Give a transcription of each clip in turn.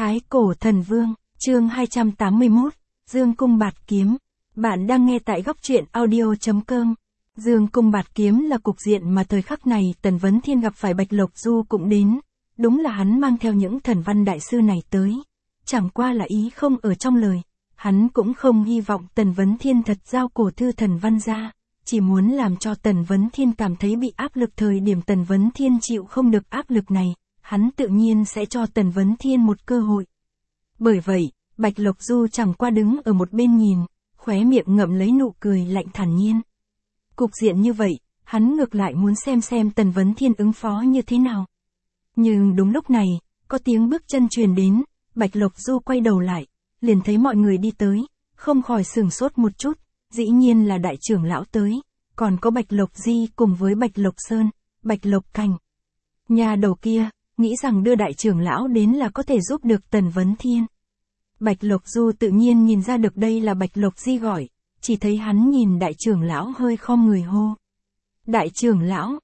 Thái Cổ Thần Vương, chương 281, Dương Cung Bạt Kiếm. Bạn đang nghe tại góc truyện audio.com. Dương Cung Bạt Kiếm là cục diện mà thời khắc này Tần Vấn Thiên gặp phải Bạch Lộc Du cũng đến. Đúng là hắn mang theo những thần văn đại sư này tới. Chẳng qua là ý không ở trong lời. Hắn cũng không hy vọng Tần Vấn Thiên thật giao cổ thư thần văn ra. Chỉ muốn làm cho Tần Vấn Thiên cảm thấy bị áp lực. Thời điểm Tần Vấn Thiên chịu không được áp lực này, hắn tự nhiên sẽ cho Tần Vấn Thiên một cơ hội. Bởi vậy, Bạch Lộc Du chẳng qua đứng ở một bên nhìn, khóe miệng ngậm lấy nụ cười lạnh thản nhiên. Cục diện như vậy, hắn ngược lại muốn xem Tần Vấn Thiên ứng phó như thế nào. Nhưng đúng lúc này, có tiếng bước chân truyền đến, Bạch Lộc Du quay đầu lại, liền thấy mọi người đi tới, không khỏi sửng sốt một chút, dĩ nhiên là đại trưởng lão tới, còn có Bạch Lộc Di cùng với Bạch Lộc Sơn, Bạch Lộc Cảnh. Nhà đầu kia, nghĩ rằng đưa đại trưởng lão đến là có thể giúp được Tần Vấn Thiên. Bạch Lộc Du tự nhiên nhìn ra được đây là Bạch Lộc Di gọi, chỉ thấy hắn nhìn đại trưởng lão hơi khom người hô. Đại trưởng lão,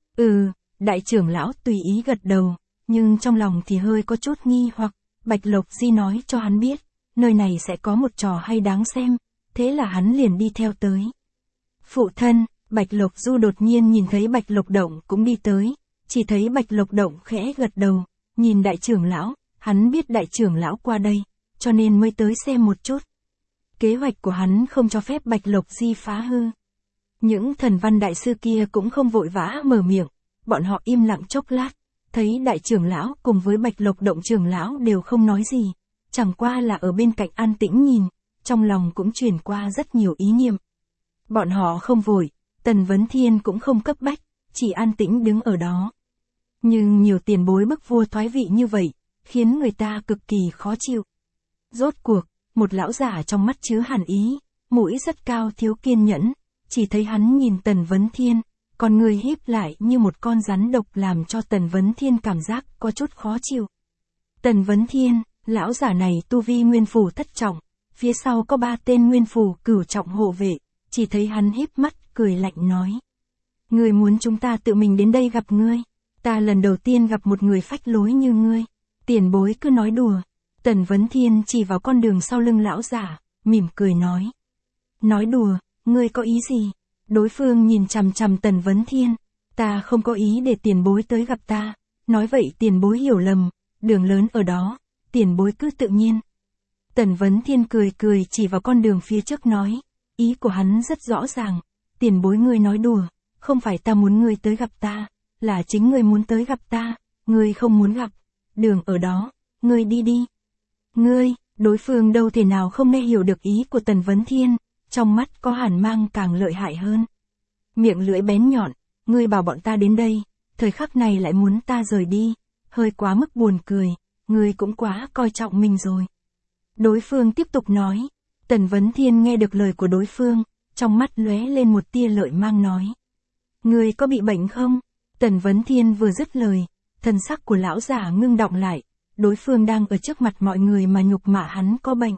đại trưởng lão tùy ý gật đầu, nhưng trong lòng thì hơi có chút nghi hoặc, Bạch Lộc Di nói cho hắn biết, nơi này sẽ có một trò hay đáng xem, thế là hắn liền đi theo tới. Phụ thân, Bạch Lộc Du đột nhiên nhìn thấy Bạch Lộc Động cũng đi tới, chỉ thấy Bạch Lộc Động khẽ gật đầu, nhìn đại trưởng lão, hắn biết đại trưởng lão qua đây, cho nên mới tới xem một chút. Kế hoạch của hắn không cho phép Bạch Lộc Di phá hư. Những thần văn đại sư kia cũng không vội vã mở miệng, bọn họ im lặng chốc lát, thấy đại trưởng lão cùng với Bạch Lộc Động trưởng lão đều không nói gì, chẳng qua là ở bên cạnh an tĩnh nhìn, trong lòng cũng truyền qua rất nhiều ý niệm. Bọn họ không vội, Tần Vấn Thiên cũng không cấp bách, chỉ an tĩnh đứng ở đó. Nhưng nhiều tiền bối bức vua thoái vị như vậy, khiến người ta cực kỳ khó chịu. Rốt cuộc, một lão giả trong mắt chứa hàn ý, mũi rất cao thiếu kiên nhẫn, chỉ thấy hắn nhìn Tần Vấn Thiên, còn người híp lại như một con rắn độc làm cho Tần Vấn Thiên cảm giác có chút khó chịu. Tần Vấn Thiên, lão giả này tu vi nguyên phủ thất trọng, phía sau có 3 tên nguyên phủ cửu trọng hộ vệ, chỉ thấy hắn híp mắt cười lạnh nói. Ngươi muốn chúng ta tự mình đến đây gặp ngươi, ta lần đầu tiên gặp một người phách lối như ngươi, tiền bối cứ nói đùa. Tần Vấn Thiên chỉ vào con đường sau lưng lão giả, mỉm cười nói. Nói đùa, ngươi có ý gì? Đối phương nhìn chằm chằm Tần Vấn Thiên, ta không có ý để tiền bối tới gặp ta, nói vậy tiền bối hiểu lầm, đường lớn ở đó, tiền bối cứ tự nhiên. Tần Vấn Thiên cười chỉ vào con đường phía trước nói, ý của hắn rất rõ ràng, tiền bối ngươi nói đùa, không phải ta muốn ngươi tới gặp ta, là chính ngươi muốn tới gặp ta, ngươi không muốn gặp, đường ở đó, ngươi đi đi. Ngươi, đối phương đâu thể nào không nghe hiểu được ý của Tần Vấn Thiên, trong mắt có hàn mang càng lợi hại hơn. Miệng lưỡi bén nhọn, ngươi bảo bọn ta đến đây, thời khắc này lại muốn ta rời đi, hơi quá mức buồn cười, ngươi cũng quá coi trọng mình rồi. Đối phương tiếp tục nói, Tần Vấn Thiên nghe được lời của đối phương, trong mắt lóe lên một tia lợi mang nói. Ngươi có bị bệnh không? Tần Vấn Thiên vừa dứt lời, thần sắc của lão giả ngưng đọng lại. Đối phương đang ở trước mặt mọi người mà nhục mạ hắn có bệnh.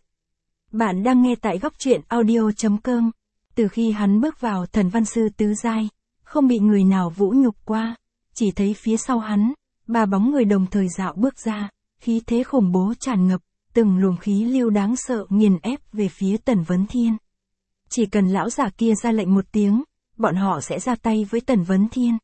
Bạn đang nghe tại góc truyện audio.com. Từ khi hắn bước vào thần văn sư tứ giai, không bị người nào vũ nhục qua, chỉ thấy phía sau hắn, 3 bóng người đồng thời dạo bước ra, khí thế khủng bố tràn ngập, từng luồng khí lưu đáng sợ nghiền ép về phía Tần Vấn Thiên. Chỉ cần lão giả kia ra lệnh một tiếng, bọn họ sẽ ra tay với Tần Vấn Thiên.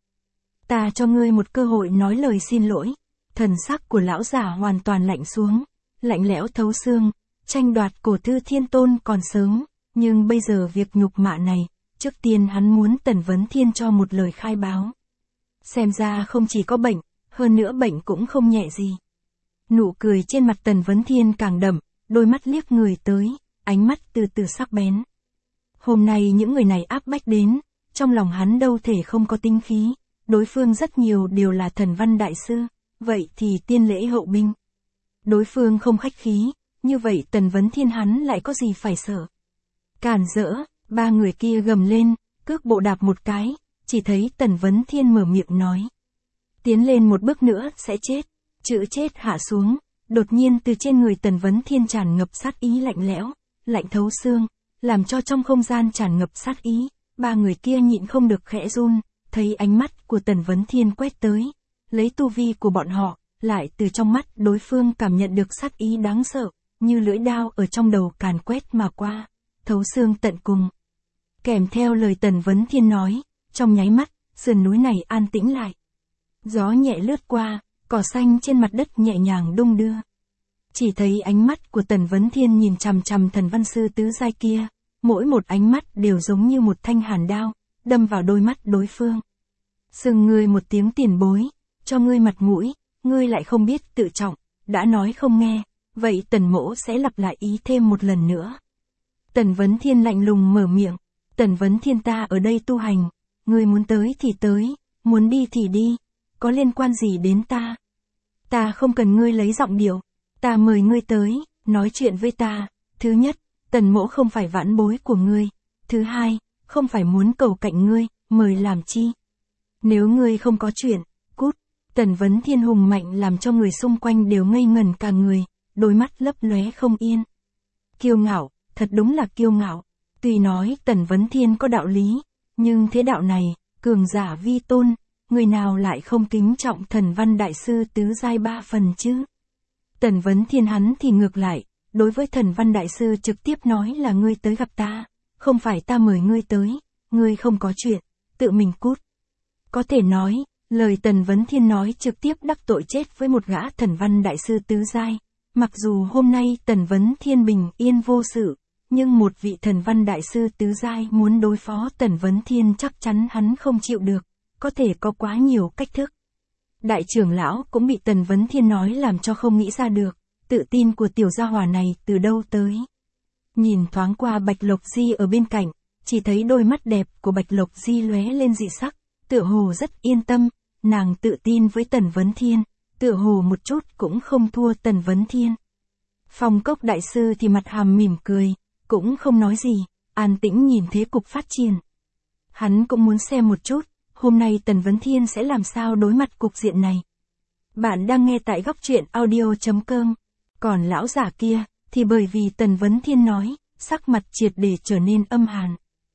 Ta cho ngươi một cơ hội nói lời xin lỗi. Thần sắc của lão giả hoàn toàn lạnh xuống, lạnh lẽo thấu xương, tranh đoạt cổ thư thiên tôn còn sớm, nhưng bây giờ việc nhục mạ này, trước tiên hắn muốn Tần Vấn Thiên cho một lời khai báo. Xem ra không chỉ có bệnh, hơn nữa bệnh cũng không nhẹ gì. Nụ cười trên mặt Tần Vấn Thiên càng đậm, đôi mắt liếc người tới, ánh mắt từ từ sắc bén. Hôm nay những người này áp bách đến, trong lòng hắn đâu thể không có tinh khí, đối phương rất nhiều đều là thần văn đại sư. Vậy thì tiên lễ hậu binh. Đối phương không khách khí, như vậy Tần Vấn Thiên hắn lại có gì phải sợ. Cản rỡ, 3 người kia gầm lên, cước bộ đạp một cái, chỉ thấy Tần Vấn Thiên mở miệng nói. Tiến lên một bước nữa sẽ chết. Chữ chết hạ xuống, đột nhiên từ trên người Tần Vấn Thiên tràn ngập sát ý lạnh lẽo, lạnh thấu xương, làm cho trong không gian tràn ngập sát ý. 3 người kia nhịn không được khẽ run, thấy ánh mắt của Tần Vấn Thiên quét tới. Lấy tu vi của bọn họ, lại từ trong mắt đối phương cảm nhận được sát ý đáng sợ, như lưỡi đao ở trong đầu càn quét mà qua, thấu xương tận cùng. Kèm theo lời Tần Vấn Thiên nói, trong nháy mắt, sườn núi này an tĩnh lại. Gió nhẹ lướt qua, cỏ xanh trên mặt đất nhẹ nhàng đung đưa. Chỉ thấy ánh mắt của Tần Vấn Thiên nhìn chằm chằm thần văn sư tứ giai kia, mỗi một ánh mắt đều giống như một thanh hàn đao, đâm vào đôi mắt đối phương. Sừng ngươi một tiếng tiền bối, cho ngươi mặt mũi, ngươi lại không biết tự trọng, đã nói không nghe, vậy Tần mỗ sẽ lặp lại ý thêm một lần nữa. Tần Vấn Thiên lạnh lùng mở miệng, Tần Vấn Thiên ta ở đây tu hành, ngươi muốn tới thì tới, muốn đi thì đi, có liên quan gì đến ta? Ta không cần ngươi lấy giọng điệu, ta mời ngươi tới, nói chuyện với ta, thứ nhất, Tần mỗ không phải vãn bối của ngươi, thứ hai, không phải muốn cầu cạnh ngươi, mời làm chi? Nếu ngươi không có chuyện, cút. Tần Vấn Thiên hùng mạnh làm cho người xung quanh đều ngây ngẩn cả người, đôi mắt lấp lóe không yên. Kiêu ngạo, thật đúng là kiêu ngạo. Tuy nói Tần Vấn Thiên có đạo lý, nhưng thế đạo này, cường giả vi tôn, người nào lại không kính trọng thần văn đại sư tứ giai 3 phần chứ? Tần Vấn Thiên hắn thì ngược lại, đối với thần văn đại sư trực tiếp nói là ngươi tới gặp ta, không phải ta mời ngươi tới, ngươi không có chuyện, tự mình cút. Có thể nói, lời Tần Vấn Thiên nói trực tiếp đắc tội chết với một gã thần văn đại sư tứ giai. Mặc dù hôm nay Tần Vấn Thiên bình yên vô sự, nhưng một vị thần văn đại sư tứ giai muốn đối phó Tần Vấn Thiên chắc chắn hắn không chịu được, có thể có quá nhiều cách thức. Đại trưởng lão cũng bị Tần Vấn Thiên nói làm cho không nghĩ ra được, tự tin của tiểu gia hỏa này từ đâu tới. Nhìn thoáng qua Bạch Lộc Di ở bên cạnh, chỉ thấy đôi mắt đẹp của Bạch Lộc Di lóe lên dị sắc, tựa hồ rất yên tâm, nàng tự tin với Tần Vấn Thiên, tựa hồ một chút cũng không thua Tần Vấn Thiên. Phong Cốc đại sư thì mặt hàm mỉm cười, cũng không nói gì, an tĩnh nhìn thế cục phát triển. Hắn cũng muốn xem một chút, hôm nay Tần Vấn Thiên sẽ làm sao đối mặt cục diện này. Bạn đang nghe tại góc truyện audio.com, còn lão giả kia, thì bởi vì Tần Vấn Thiên nói, sắc mặt triệt để trở nên âm hàn.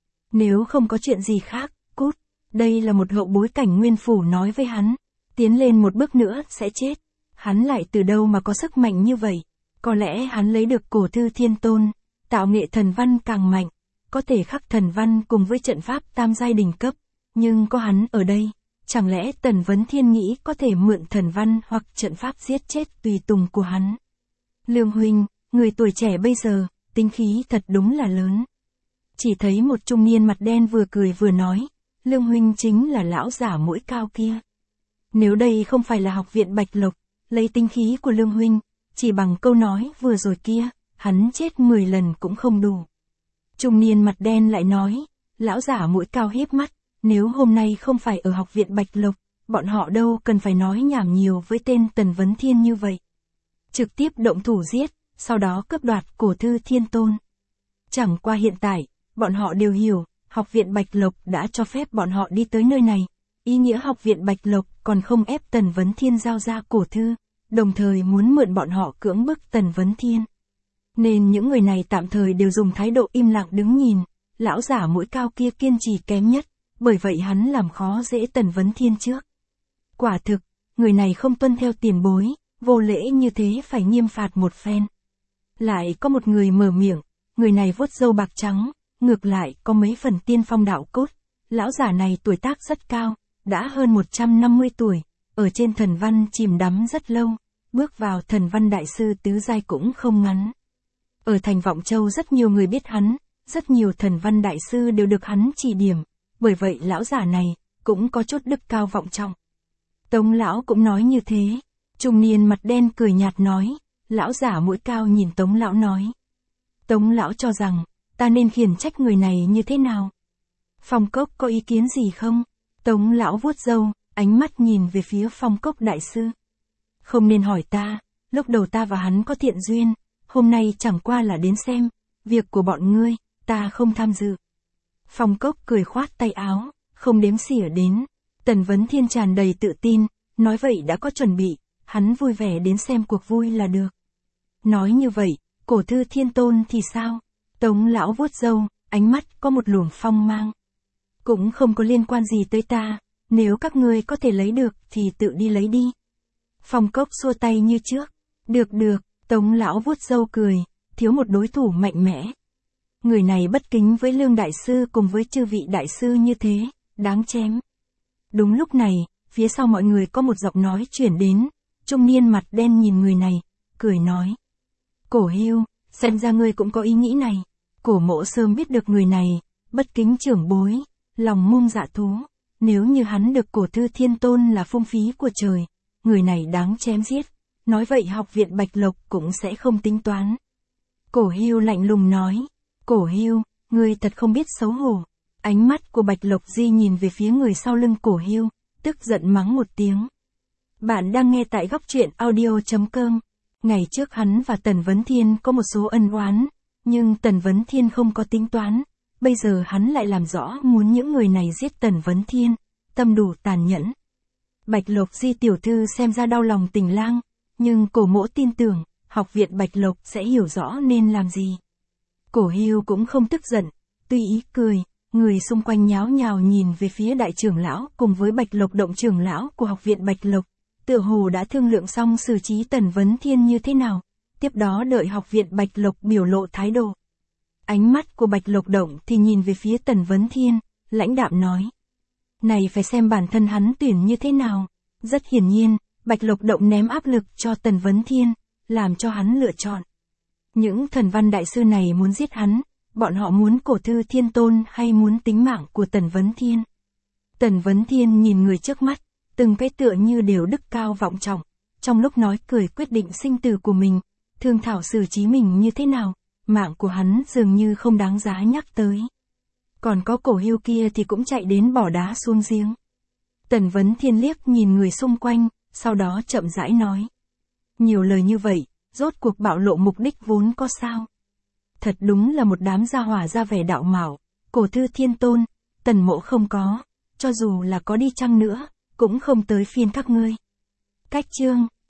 Nếu không có chuyện gì khác, cút, đây là một hậu bối cảnh nguyên phủ nói với hắn, tiến lên một bước nữa sẽ chết. Hắn lại từ đâu mà có sức mạnh như vậy? Có lẽ hắn lấy được cổ thư thiên tôn, tạo nghệ thần văn càng mạnh, có thể khắc thần văn cùng với trận pháp tam giai đỉnh cấp, nhưng có hắn ở đây, chẳng lẽ Tần Vấn Thiên nghĩ có thể mượn thần văn hoặc trận pháp giết chết tùy tùng của hắn? Lương huynh, người tuổi trẻ bây giờ, tính khí thật đúng là lớn. Chỉ thấy một trung niên mặt đen vừa cười vừa nói, Lương huynh chính là lão giả mũi cao kia. Nếu đây không phải là học viện Bạch Lộc, lấy tính khí của Lương huynh, chỉ bằng câu nói vừa rồi kia, hắn chết 10 lần cũng không đủ. Trung niên mặt đen lại nói, lão giả mũi cao híp mắt, nếu hôm nay không phải ở học viện Bạch Lộc, bọn họ đâu cần phải nói nhảm nhiều với tên Tần Vấn Thiên như vậy. Trực tiếp động thủ giết, sau đó cướp đoạt cổ thư thiên tôn. Chẳng qua hiện tại, bọn họ đều hiểu, học viện Bạch Lộc đã cho phép bọn họ đi tới nơi này. Ý nghĩa học viện Bạch Lộc còn không ép Tần Vấn Thiên giao ra cổ thư, đồng thời muốn mượn bọn họ cưỡng bức Tần Vấn Thiên. Nên những người này tạm thời đều dùng thái độ im lặng đứng nhìn, lão giả mũi cao kia kiên trì kém nhất, bởi vậy hắn làm khó dễ Tần Vấn Thiên trước. Quả thực, người này không tuân theo tiền bối, vô lễ như thế phải nghiêm phạt một phen. Lại có một người mở miệng, người này vuốt râu bạc trắng, ngược lại có mấy phần tiên phong đạo cốt. Lão giả này tuổi tác rất cao, đã hơn 150 tuổi, ở trên thần văn chìm đắm rất lâu, bước vào thần văn đại sư tứ giai cũng không ngắn. Ở thành Vọng Châu rất nhiều người biết hắn, rất nhiều thần văn đại sư đều được hắn chỉ điểm, bởi vậy lão giả này cũng có chút đức cao vọng trọng. Tống lão cũng nói như thế. Trung niên mặt đen cười nhạt nói, lão giả mũi cao nhìn Tống lão nói. Tống lão cho rằng, ta nên khiển trách người này như thế nào? Phong Cốc có ý kiến gì không? Tống lão vuốt râu, ánh mắt nhìn về phía Phong Cốc đại sư. Không nên hỏi ta, lúc đầu ta và hắn có thiện duyên, hôm nay chẳng qua là đến xem, việc của bọn ngươi, ta không tham dự. Phong Cốc cười khoát tay áo, không đếm xỉa đến. Tần Vấn Thiên tràn đầy tự tin, nói vậy đã có chuẩn bị, hắn vui vẻ đến xem cuộc vui là được. Nói như vậy, cổ thư thiên tôn thì sao? Tống lão vuốt râu, ánh mắt có một luồng phong mang. Cũng không có liên quan gì tới ta, nếu các ngươi có thể lấy được thì tự đi lấy đi. Phong Cốc xua tay như trước. Được được, Tống lão vuốt râu cười, thiếu một đối thủ mạnh mẽ. Người này bất kính với Lương đại sư cùng với chư vị đại sư như thế, đáng chém. Đúng lúc này, phía sau mọi người có một giọng nói chuyển đến, trung niên mặt đen nhìn người này, cười nói. Cổ Hưu, xem ra ngươi cũng có ý nghĩ này. Cổ Mộ sớm biết được người này, bất kính trưởng bối, lòng mung dạ thú. Nếu như hắn được Cổ Thư Thiên Tôn là phung phí của trời, người này đáng chém giết. Nói vậy học viện Bạch Lộc cũng sẽ không tính toán. Cổ Hưu lạnh lùng nói. Cổ Hưu, ngươi thật không biết xấu hổ. Ánh mắt của Bạch Lộc Di nhìn về phía người sau lưng Cổ Hưu, tức giận mắng một tiếng. Bạn đang nghe tại góc truyện audio.com. Ngày trước hắn và Tần Vấn Thiên có một số ân oán, nhưng Tần Vấn Thiên không có tính toán. Bây giờ hắn lại làm rõ muốn những người này giết Tần Vấn Thiên, tâm đủ tàn nhẫn. Bạch Lộc Di tiểu thư xem ra đau lòng Tình Lang, nhưng Cổ Mỗ tin tưởng, học viện Bạch Lộc sẽ hiểu rõ nên làm gì. Cổ Hưu cũng không tức giận, tùy ý cười, người xung quanh nháo nhào nhìn về phía đại trưởng lão cùng với Bạch Lộc động trưởng lão của học viện Bạch Lộc, tựa hồ đã thương lượng xong xử trí Tần Vấn Thiên như thế nào, tiếp đó đợi học viện Bạch Lộc biểu lộ thái độ. Ánh mắt của Bạch Lộc động thì nhìn về phía Tần Vấn Thiên, lãnh đạm nói. Này phải xem bản thân hắn tuyển như thế nào. Rất hiển nhiên, Bạch Lộc động ném áp lực cho Tần Vấn Thiên, làm cho hắn lựa chọn. Những thần văn đại sư này muốn giết hắn, bọn họ muốn Cổ Thư Thiên Tôn hay muốn tính mạng của Tần Vấn Thiên. Tần Vấn Thiên nhìn người trước mắt, từng cái tựa như đều đức cao vọng trọng, trong lúc nói cười quyết định sinh tử của mình, thương thảo xử trí mình như thế nào, mạng của hắn dường như không đáng giá nhắc tới. Còn có Cổ Hưu kia thì cũng chạy đến bỏ đá xuống giếng. Tần Vấn Thiên liếc nhìn người xung quanh, sau đó chậm rãi nói. Nhiều lời như vậy, rốt cuộc bạo lộ mục đích vốn có sao? Thật đúng là một đám gia hỏa ra vẻ đạo mạo, Cổ Thư Thiên Tôn, Tần Mộ không có, cho dù là có đi chăng nữa, cũng không tới phiên các ngươi. Cách chương